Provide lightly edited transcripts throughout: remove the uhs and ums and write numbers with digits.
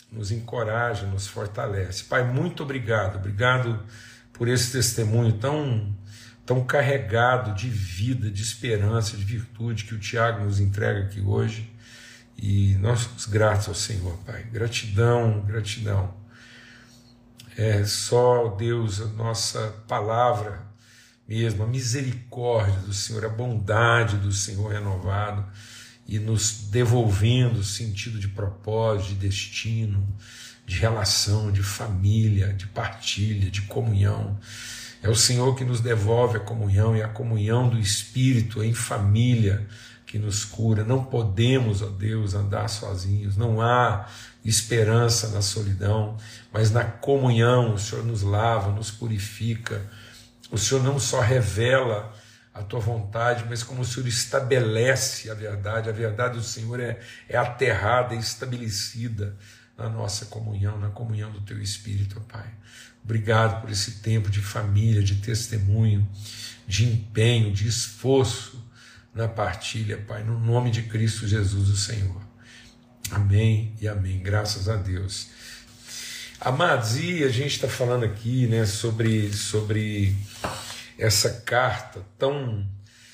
nos encoraja, nos fortalece. Pai, muito obrigado, obrigado por esse testemunho tão carregado de vida, de esperança, de virtude que o Tiago nos entrega aqui hoje. E nós somos gratos ao Senhor, Pai. Gratidão, gratidão. É só, Deus, a nossa palavra mesmo, a misericórdia do Senhor, a bondade do Senhor renovado e nos devolvendo sentido de propósito, de destino, de relação, de família, de partilha, de comunhão. É o Senhor que nos devolve a comunhão, e a comunhão do Espírito em família que nos cura. Não podemos, ó Deus, andar sozinhos, não há esperança na solidão, mas na comunhão o Senhor nos lava, nos purifica. O Senhor não só revela a tua vontade, mas como o Senhor estabelece a verdade do Senhor é aterrada, é estabelecida na nossa comunhão, na comunhão do teu Espírito, Pai. Obrigado por esse tempo de família, de testemunho, de empenho, de esforço na partilha, Pai, no nome de Cristo Jesus, o Senhor. Amém e amém, graças a Deus. Amados, e a gente está falando aqui, né, sobre essa carta tão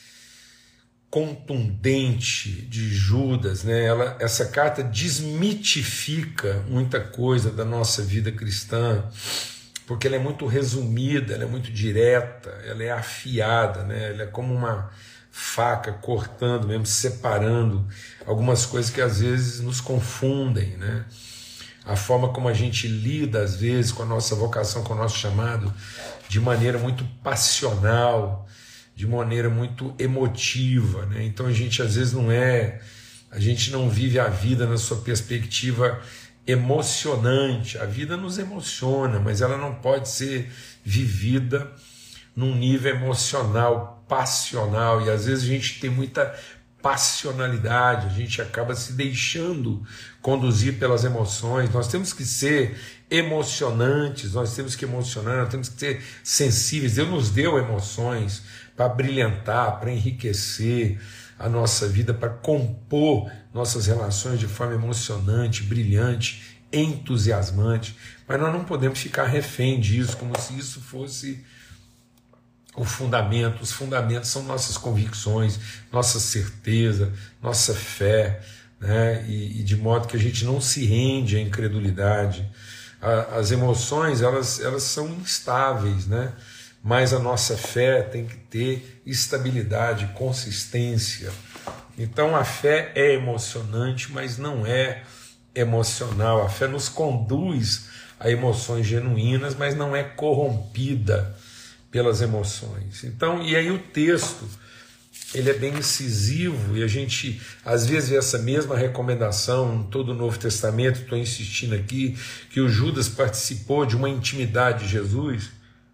contundente de Judas, né? Essa carta desmitifica muita coisa da nossa vida cristã, porque ela é muito resumida, ela é muito direta, ela é afiada, né? Ela é como uma faca cortando mesmo, separando algumas coisas que às vezes nos confundem, né? A forma como a gente lida às vezes com a nossa vocação, com o nosso chamado, de maneira muito passional, de maneira muito emotiva, né? Então a gente às vezes a gente não vive a vida na sua perspectiva emocionante. A vida nos emociona, mas ela não pode ser vivida num nível emocional, passional, e às vezes a gente tem muita passionalidade, a gente acaba se deixando conduzir pelas emoções. Nós temos que ser emocionantes, nós temos que emocionar, nós temos que ser sensíveis. Deus nos deu emoções para brilhantar, para enriquecer a nossa vida, para compor nossas relações de forma emocionante, brilhante, entusiasmante, mas nós não podemos ficar refém disso, como se isso fosse o fundamento. Os fundamentos são nossas convicções, nossa certeza, nossa fé, né? E de modo que a gente não se rende à incredulidade. As emoções elas são instáveis, né? Mas a nossa fé tem que ter estabilidade, consistência. Então a fé é emocionante, mas não é emocional. A fé nos conduz a emoções genuínas, mas não é corrompida pelas emoções. Então, e aí o texto, ele é bem incisivo, e a gente às vezes vê essa mesma recomendação em todo o Novo Testamento. Estou insistindo aqui que o Judas participou de uma intimidade de Jesus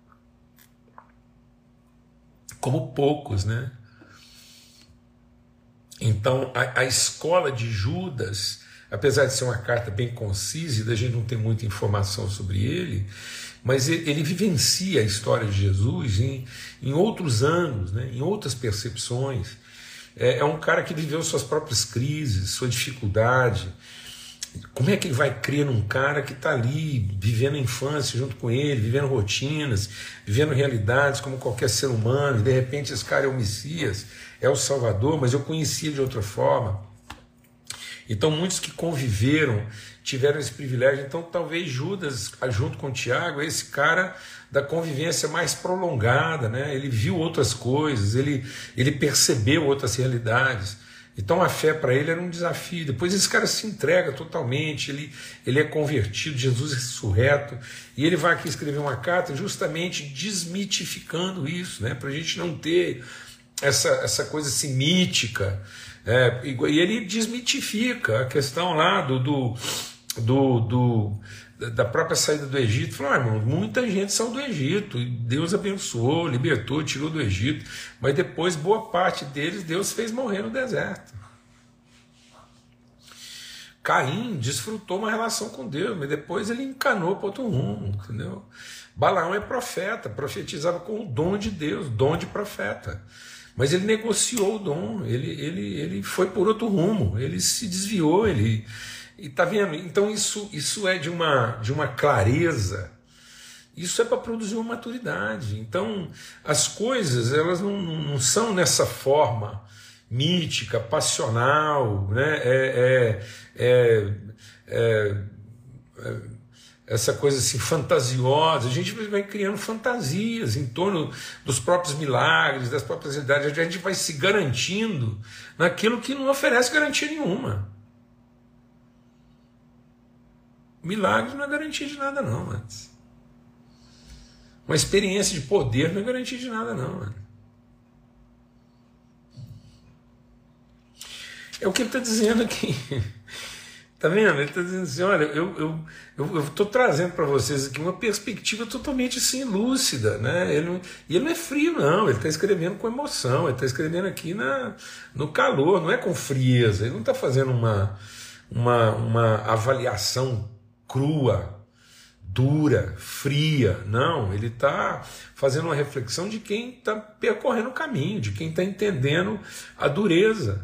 como poucos, né? Então a escola de Judas, apesar de ser uma carta bem concisa e da gente não ter muita informação sobre ele, mas ele vivencia a história de Jesus em outros ângulos, né? Em outras percepções. É um cara que viveu suas próprias crises, sua dificuldade. Como é que ele vai crer num cara que está ali vivendo a infância junto com ele, vivendo rotinas, vivendo realidades como qualquer ser humano, e de repente esse cara é o Messias, é o Salvador, mas eu conhecia de outra forma. Então muitos que conviveram tiveram esse privilégio. Então talvez Judas, junto com Tiago, é esse cara da convivência mais prolongada, né? Ele viu outras coisas, ele percebeu outras realidades. Então a fé para ele era um desafio. Depois esse cara se entrega totalmente, ele é convertido, Jesus ressurreto, e ele vai aqui escrever uma carta justamente desmitificando isso, né? Para a gente não ter essa coisa assim mítica. E ele desmitifica a questão lá da própria saída do Egito. Falou: irmão, muita gente saiu do Egito, e Deus abençoou, libertou, tirou do Egito, mas depois boa parte deles Deus fez morrer no deserto. Caim desfrutou uma relação com Deus, mas depois ele encanou para outro rumo, entendeu? Balaão é profeta, profetizava com o dom de Deus, dom de profeta, mas ele negociou o dom, ele foi por outro rumo, ele se desviou, ele E tá vendo? Então isso é de uma clareza. Isso é para produzir uma maturidade. Então, as coisas, elas não são nessa forma mítica, passional, né? Essa coisa assim fantasiosa. A gente vai criando fantasias em torno dos próprios milagres, das próprias realidades. A gente vai se garantindo naquilo que não oferece garantia nenhuma. Milagre não é garantia de nada, não, mas uma experiência de poder não é garantia de nada, não, mano. É o que ele está dizendo aqui. Tá vendo? Ele está dizendo assim: olha, eu estou trazendo para vocês aqui uma perspectiva totalmente assim, lúcida, né? E ele não é frio, não. Ele está escrevendo com emoção, ele está escrevendo aqui no calor, não é com frieza. Ele não está fazendo uma avaliação crua, dura, fria. Não, ele está fazendo uma reflexão de quem está percorrendo o caminho, de quem está entendendo a dureza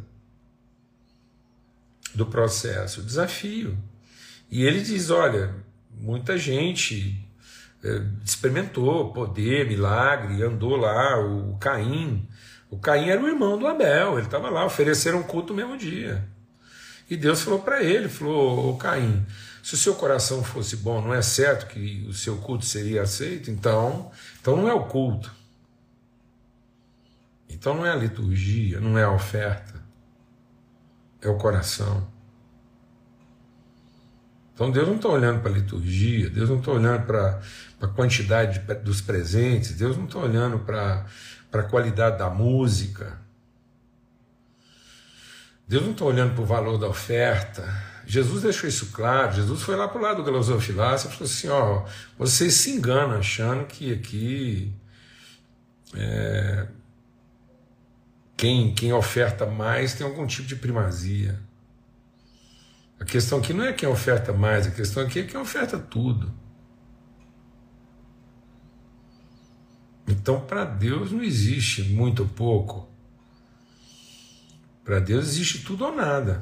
do processo, o desafio. E ele diz: olha, muita gente experimentou poder, milagre, andou lá. O Caim era o irmão do Abel, ele estava lá, ofereceram culto no mesmo dia. E Deus falou para ele, falou: ô Caim, se o seu coração fosse bom, não é certo que o seu culto seria aceito? Então não é o culto. Então não é a liturgia, não é a oferta. É o coração. Então Deus não está olhando para a liturgia, Deus não está olhando para a quantidade dos presentes, Deus não está olhando para a qualidade da música, Deus não está olhando para o valor da oferta. Jesus deixou isso claro. Jesus foi lá para o lado do gasofilácio e falou assim: ó, vocês se enganam achando que aqui quem oferta mais tem algum tipo de primazia. A questão aqui não é quem oferta mais, a questão aqui é quem oferta tudo. Então, para Deus não existe muito ou pouco. Para Deus existe tudo ou nada.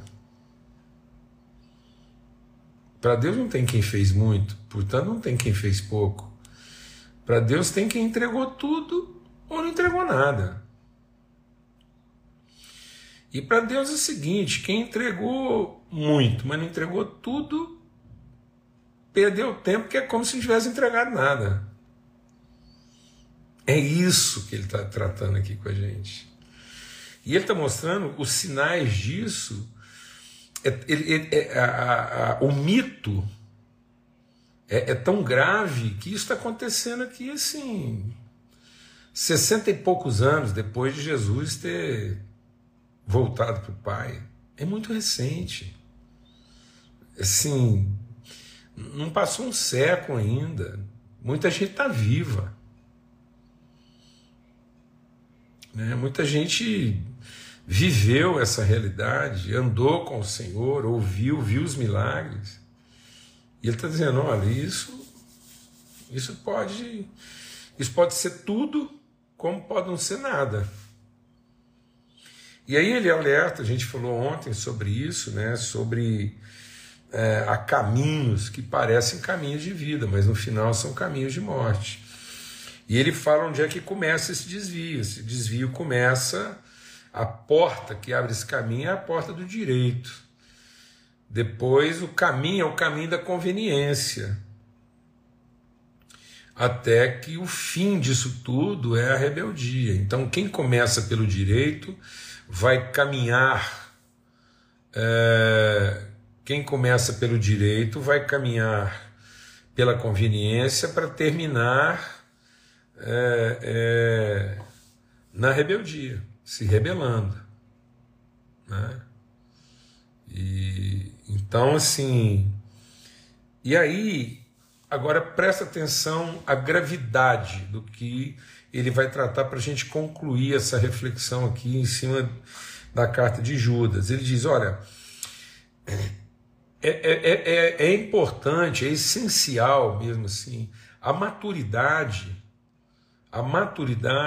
Para Deus não tem quem fez muito, portanto não tem quem fez pouco. Para Deus tem quem entregou tudo ou não entregou nada. E para Deus é o seguinte: quem entregou muito, mas não entregou tudo, perdeu tempo, que é como se não tivesse entregado nada. É isso que ele está tratando aqui com a gente. E ele está mostrando os sinais disso. O mito é tão grave que isso está acontecendo aqui assim, 60 e poucos anos depois de Jesus ter voltado para o Pai. É muito recente. Assim, não passou um século ainda. Muita gente está viva. Né? Muita gente viveu essa realidade, andou com o Senhor, viu os milagres. E ele está dizendo: olha, isso pode ser tudo, como pode não ser nada. E aí ele alerta, a gente falou ontem sobre isso, né, sobre há caminhos que parecem caminhos de vida, mas no final são caminhos de morte. E ele fala onde é que começa esse desvio. Esse desvio começa, a porta que abre esse caminho é a porta do direito. Depois o caminho é o caminho da conveniência. Até que o fim disso tudo é a rebeldia. Então quem começa pelo direito vai caminhar, quem começa pelo direito vai caminhar pela conveniência para terminar na rebeldia, se rebelando, né? E então assim, e aí agora presta atenção à gravidade do que ele vai tratar para a gente concluir essa reflexão aqui em cima da carta de Judas. Ele diz: olha, é importante, é essencial mesmo assim, a maturidade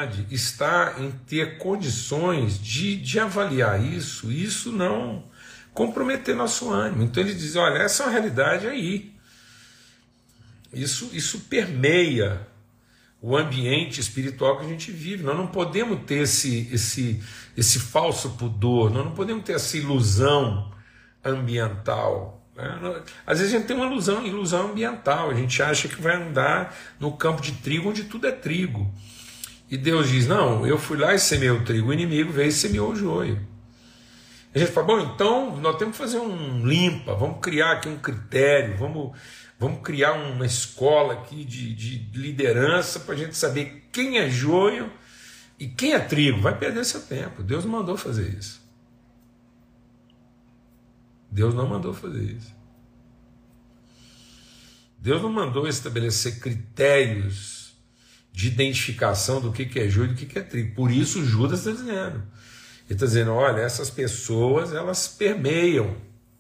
está em ter condições de avaliar isso. Isso não comprometer nosso ânimo. Então ele diz, olha, essa é uma realidade aí. Isso permeia o ambiente espiritual que a gente vive. Nós não podemos ter esse falso pudor, nós não podemos ter essa ilusão ambiental. Né? Às vezes a gente tem uma ilusão ambiental, a gente acha que vai andar no campo de trigo onde tudo é trigo. E Deus diz, não, eu fui lá e semeei o trigo, o inimigo veio e semeou o joio. A gente fala, bom, então nós temos que fazer um limpa, vamos criar aqui um critério, vamos criar uma escola aqui de liderança para a gente saber quem é joio e quem é trigo. Vai perder seu tempo. Deus não mandou fazer isso. Deus não mandou fazer isso. Deus não mandou estabelecer critérios de identificação do que é joio e do que é trigo. Por isso Judas está dizendo. Ele está dizendo, olha, essas pessoas, elas permeiam.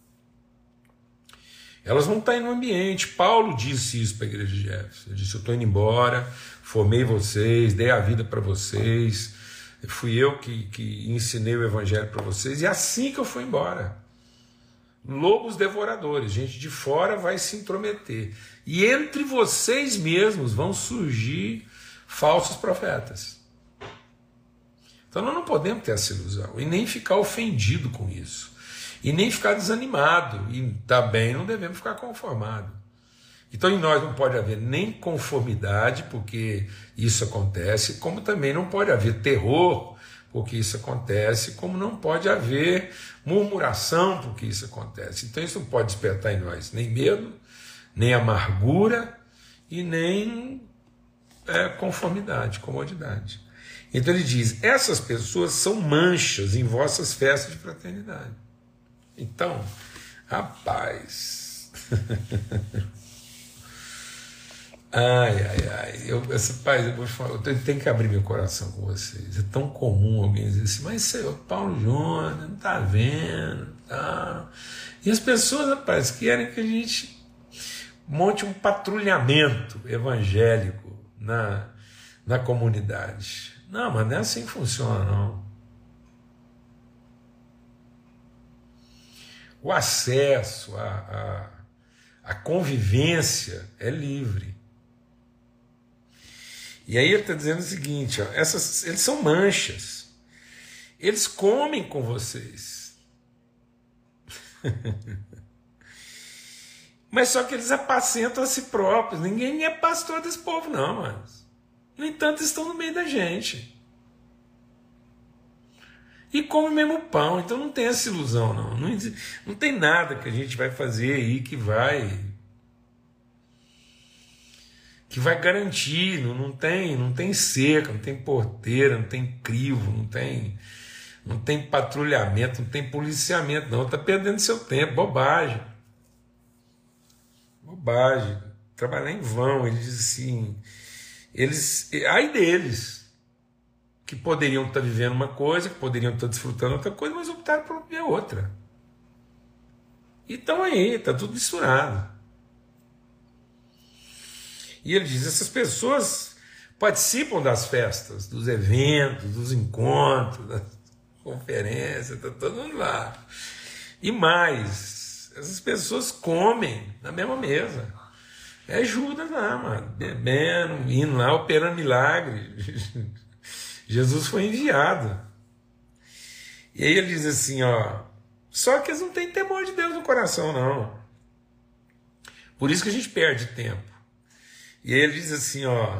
Elas vão estar no ambiente. Paulo disse isso para a igreja de Éfeso. Ele disse, eu estou indo embora, formei vocês, dei a vida para vocês, fui eu que ensinei o evangelho para vocês, e assim que eu fui embora. Lobos devoradores, gente de fora vai se intrometer. E entre vocês mesmos vão surgir falsos profetas. Então nós não podemos ter essa ilusão, e nem ficar ofendido com isso, e nem ficar desanimado, e também não devemos ficar conformados. Então em nós não pode haver nem conformidade, porque isso acontece, como também não pode haver terror, porque isso acontece, como não pode haver murmuração, porque isso acontece. Então isso não pode despertar em nós nem medo, nem amargura, e nem conformidade, comodidade. Então ele diz, essas pessoas são manchas em vossas festas de fraternidade. Então, rapaz, eu vou falar, eu tenho que abrir meu coração com vocês. É tão comum alguém dizer assim, mas Senhor, Paulo Jonas, não está vendo, tá? E as pessoas, rapaz, querem que a gente monte um patrulhamento evangélico na comunidade. Não, mas não é assim que funciona, não. O acesso, a convivência é livre. E aí ele está dizendo o seguinte, ó, eles são manchas. Eles comem com vocês. Mas só que eles apacentam a si próprios. Ninguém é pastor desse povo, não, mas. No entanto, estão no meio da gente. E comem mesmo pão. Então não tem essa ilusão, não. Não tem nada que a gente vai fazer aí que vai garantir. Não tem cerca, não tem porteira, não tem crivo, não tem patrulhamento, não tem policiamento, não. Está perdendo seu tempo. Bobagem. Trabalhar em vão. Ele diz assim... ai deles, que poderiam estar vivendo uma coisa, que poderiam estar desfrutando outra coisa, mas optaram por viver outra. E estão aí, está tudo misturado. E ele diz, essas pessoas participam das festas, dos eventos, dos encontros, das conferências, está todo mundo lá. E mais, essas pessoas comem na mesma mesa. É Judas lá, mano, bebendo, indo lá, operando milagre. Jesus foi enviado. E aí ele diz assim, ó, só que eles não têm temor de Deus no coração, não. Por isso que a gente perde tempo. E aí ele diz assim, ó,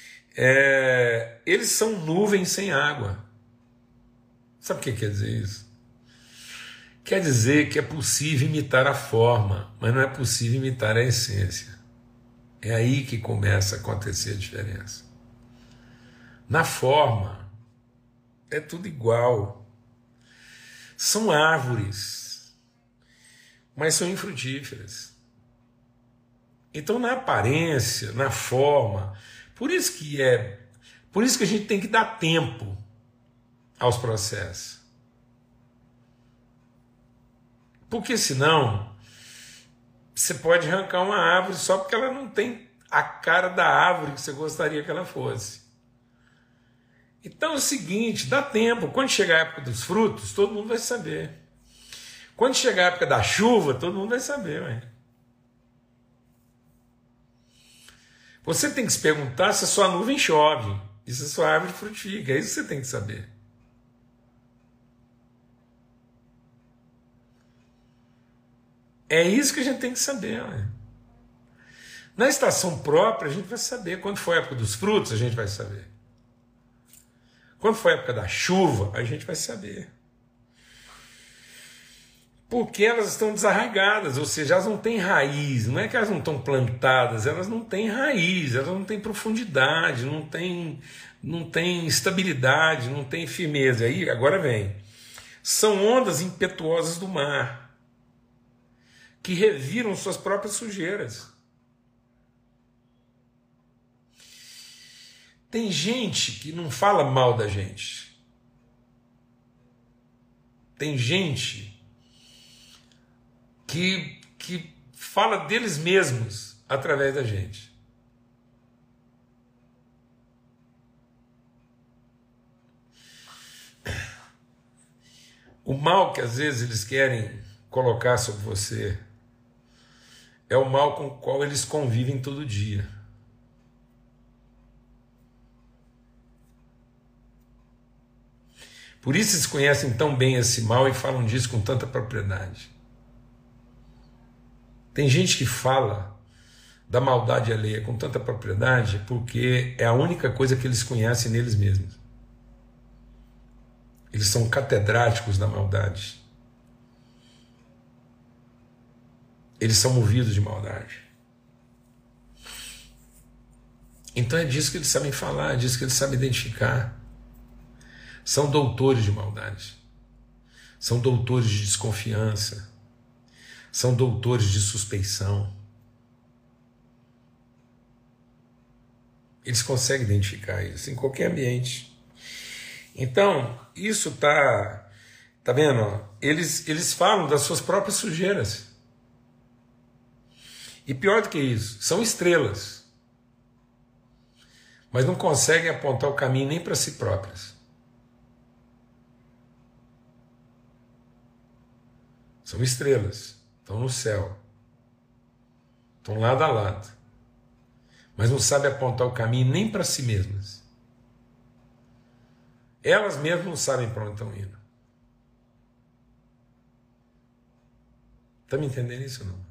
eles são nuvens sem água. Sabe o que quer dizer isso? Quer dizer que é possível imitar a forma, mas não é possível imitar a essência. É aí que começa a acontecer a diferença. Na forma, é tudo igual. São árvores, mas são infrutíferas. Então, na aparência, na forma, por isso que a gente tem que dar tempo aos processos. Porque senão você pode arrancar uma árvore só porque ela não tem a cara da árvore que você gostaria que ela fosse. Então é o seguinte, dá tempo. Quando chegar a época dos frutos, todo mundo vai saber. Quando chegar a época da chuva, todo mundo vai saber, ué. Você tem que se perguntar se a sua nuvem chove e se a sua árvore frutifica. É isso que você tem que saber. É isso que a gente tem que saber, ué. Na estação própria, a gente vai saber. Quando for a época dos frutos, a gente vai saber. Quando for a época da chuva, a gente vai saber. Porque elas estão desarraigadas, ou seja, elas não têm raiz. Não é que elas não estão plantadas, elas não têm raiz, elas não têm profundidade, não têm estabilidade, não têm firmeza. Aí, agora vem. São ondas impetuosas do mar, que reviram suas próprias sujeiras. Tem gente que não fala mal da gente. Tem gente que fala deles mesmos através da gente. O mal que às vezes eles querem colocar sobre você é o mal com o qual eles convivem todo dia. Por isso eles conhecem tão bem esse mal e falam disso com tanta propriedade. Tem gente que fala da maldade alheia com tanta propriedade porque é a única coisa que eles conhecem neles mesmos. Eles são catedráticos da maldade. Eles são movidos de maldade. Então é disso que eles sabem falar, é disso que eles sabem identificar. São doutores de maldade. São doutores de desconfiança. São doutores de suspeição. Eles conseguem identificar isso em qualquer ambiente. Então, isso tá vendo? Eles falam das suas próprias sujeiras. E pior do que isso, são estrelas. Mas não conseguem apontar o caminho nem para si próprias. São estrelas, estão no céu, estão lado a lado, mas não sabem apontar o caminho nem para si mesmas. Elas mesmas não sabem para onde estão indo. Está me entendendo isso ou não?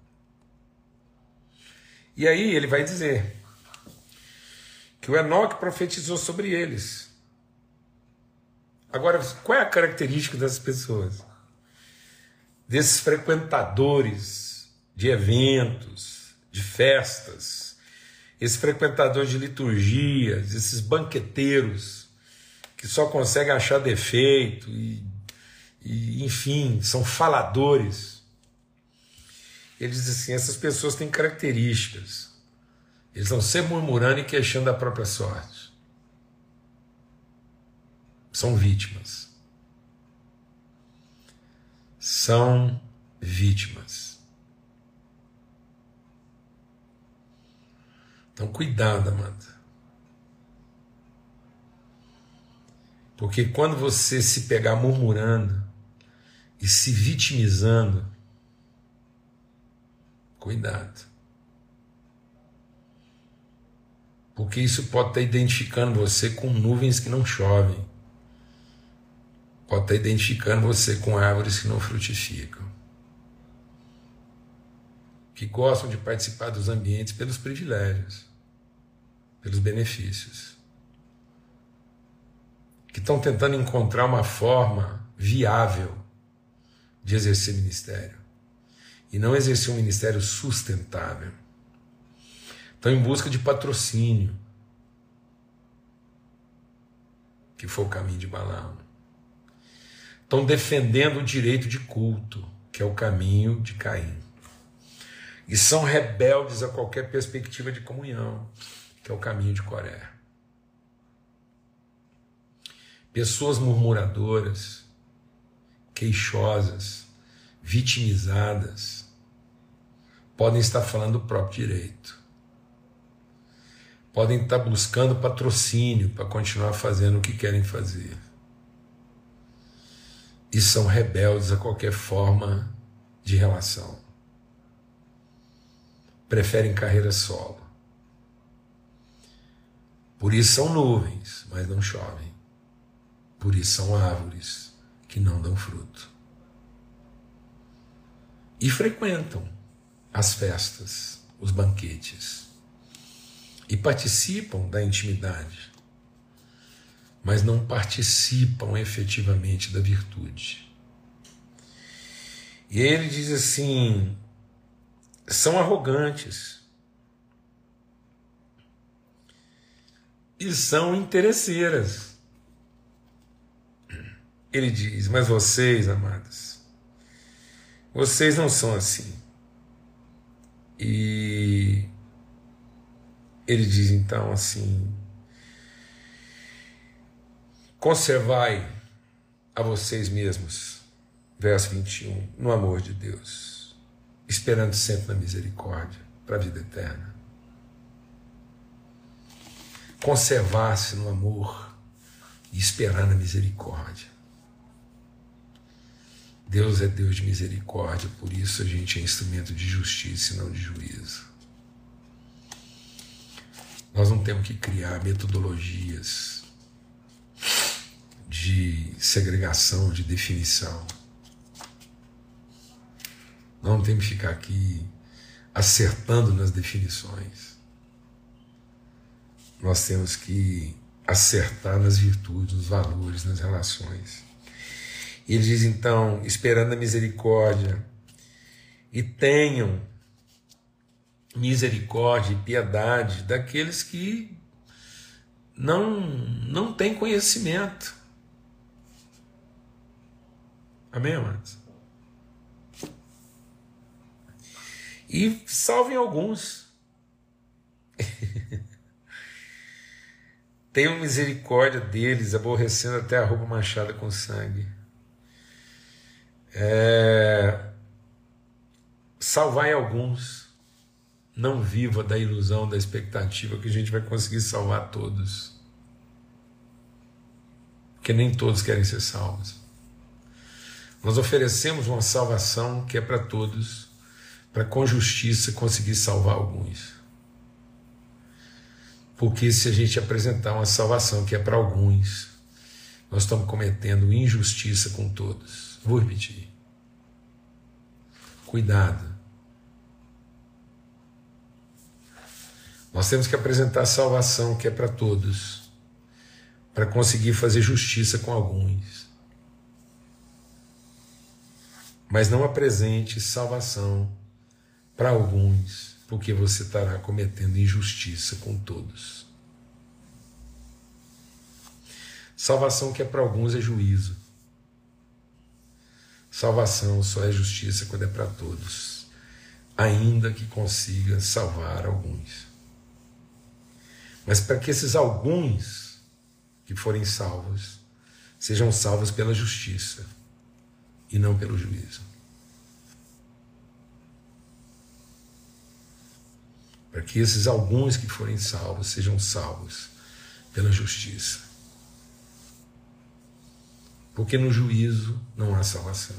E aí ele vai dizer que o Enoque profetizou sobre eles. Agora, qual é a característica dessas pessoas? Desses frequentadores de eventos, de festas, esses frequentadores de liturgias, esses banqueteiros que só conseguem achar defeito e enfim, são faladores. Ele diz assim, essas pessoas têm características. Eles estão sempre murmurando e queixando da própria sorte. São vítimas. São vítimas. Então, cuidado, amada. Porque quando você se pegar murmurando e se vitimizando, cuidado. Porque isso pode estar identificando você com nuvens que não chovem. Pode estar identificando você com árvores que não frutificam. Que gostam de participar dos ambientes pelos privilégios, pelos benefícios. Que estão tentando encontrar uma forma viável de exercer ministério. E não exercer um ministério sustentável. Estão em busca de patrocínio, que foi o caminho de Balaão. Estão defendendo o direito de culto, que é o caminho de Caim. E são rebeldes a qualquer perspectiva de comunhão, que é o caminho de Coré. Pessoas murmuradoras, queixosas, vitimizadas, podem estar falando do próprio direito. Podem estar buscando patrocínio para continuar fazendo o que querem fazer. e são rebeldes a qualquer forma de relação. Preferem carreira solo. Por isso são nuvens, mas não chovem. Por isso são árvores que não dão fruto. E frequentam as festas, os banquetes. E participam da intimidade, mas não participam efetivamente da virtude. E ele diz assim, são arrogantes e são interesseiras. Ele diz, mas vocês, amados, vocês não são assim. E ele diz então assim, conservai a vocês mesmos, verso 21, no amor de Deus, esperando sempre na misericórdia para a vida eterna. Conservar-se no amor e esperar na misericórdia. Deus é Deus de misericórdia, por isso a gente é instrumento de justiça e não de juízo. Nós não temos que criar metodologias de segregação, de definição. Não temos que ficar aqui acertando nas definições. Nós temos que acertar nas virtudes, nos valores, nas relações. E ele diz então, esperando a misericórdia, e tenham misericórdia e piedade daqueles que não têm conhecimento. Amém, amados? E salvem alguns. Tenham misericórdia deles, aborrecendo até a roupa manchada com sangue. Salvai alguns. Não viva da ilusão, da expectativa que a gente vai conseguir salvar todos. Porque nem todos querem ser salvos. Nós oferecemos uma salvação que é para todos, para com justiça conseguir salvar alguns. Porque se a gente apresentar uma salvação que é para alguns, nós estamos cometendo injustiça com todos. Vou repetir. Cuidado. Nós temos que apresentar a salvação que é para todos, para conseguir fazer justiça com alguns. Mas não apresente salvação para alguns, porque você estará cometendo injustiça com todos. Salvação que é para alguns é juízo. Salvação só é justiça quando é para todos, ainda que consiga salvar alguns. Mas para que esses alguns que forem salvos, sejam salvos pela justiça e não pelo juízo. Para que esses alguns que forem salvos, sejam salvos pela justiça. Porque no juízo não há salvação.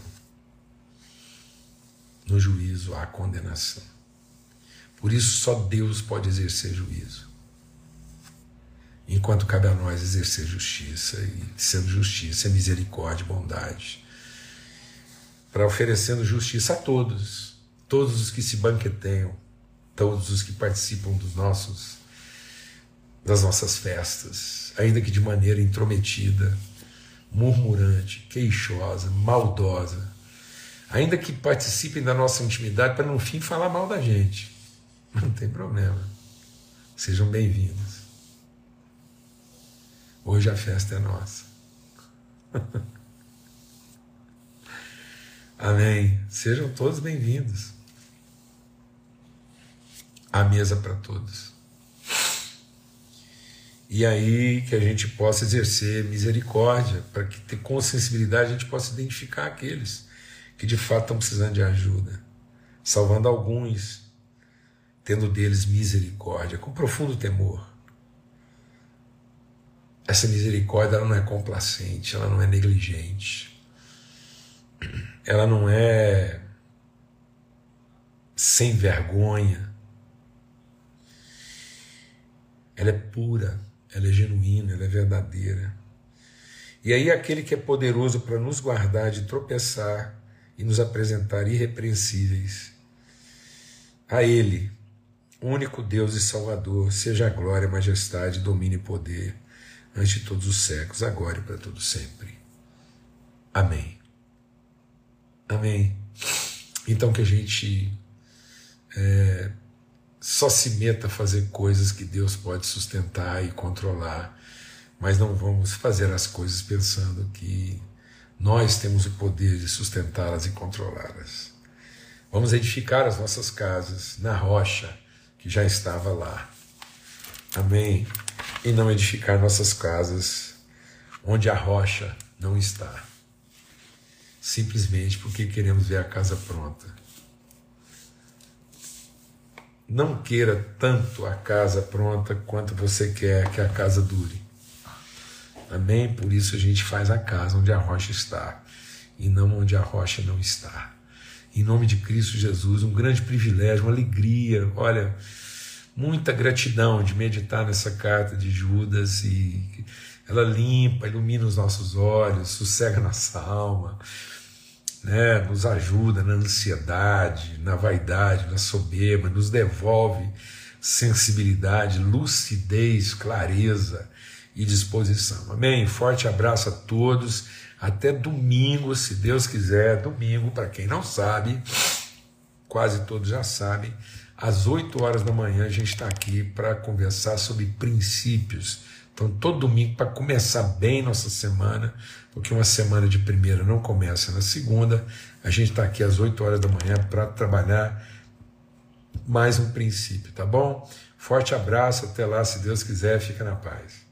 No juízo há condenação. Por isso só Deus pode exercer juízo. Enquanto cabe a nós exercer justiça, e sendo justiça, misericórdia e bondade, para oferecendo justiça a todos, todos os que se banqueteiam, todos os que participam das nossas festas, ainda que de maneira intrometida, murmurante, queixosa, maldosa, ainda que participem da nossa intimidade para no fim falar mal da gente, não tem problema, sejam bem-vindos. Hoje a festa é nossa. Amém. Sejam todos bem-vindos. A mesa para todos. E aí que a gente possa exercer misericórdia, para que com sensibilidade a gente possa identificar aqueles que de fato estão precisando de ajuda, salvando alguns, tendo deles misericórdia, com profundo temor. Essa misericórdia ela não é complacente, ela não é negligente. ela não é sem vergonha, ela é pura, ela é genuína, ela é verdadeira. E aí aquele que é poderoso para nos guardar de tropeçar e nos apresentar irrepreensíveis, a Ele, único Deus e Salvador, seja a glória, majestade, domínio e poder, antes de todos os séculos, agora e para todo sempre. Amém. Amém. Então que a gente só se meta a fazer coisas que Deus pode sustentar e controlar, mas não vamos fazer as coisas pensando que nós temos o poder de sustentá-las e controlá-las. Vamos edificar as nossas casas na rocha que já estava lá. Amém. E não edificar nossas casas onde a rocha não está. Simplesmente porque queremos ver a casa pronta. Não queira tanto a casa pronta quanto você quer que a casa dure. Amém? Por isso a gente faz a casa onde a rocha está e não onde a rocha não está. Em nome de Cristo Jesus, um grande privilégio, uma alegria, olha, muita gratidão de meditar nessa carta de Judas, e ela limpa, ilumina os nossos olhos, sossega nossa alma, né? Nos ajuda na ansiedade, na vaidade, na soberba, nos devolve sensibilidade, lucidez, clareza e disposição. Amém? Forte abraço a todos. Até domingo, se Deus quiser. Domingo, para quem não sabe, quase todos já sabem, às 8 horas da manhã a gente está aqui para conversar sobre princípios. Então, todo domingo, para começar bem nossa semana, porque uma semana de primeira não começa na segunda, a gente está aqui às 8 horas da manhã para trabalhar mais um princípio, tá bom? Forte abraço, até lá, se Deus quiser, fica na paz.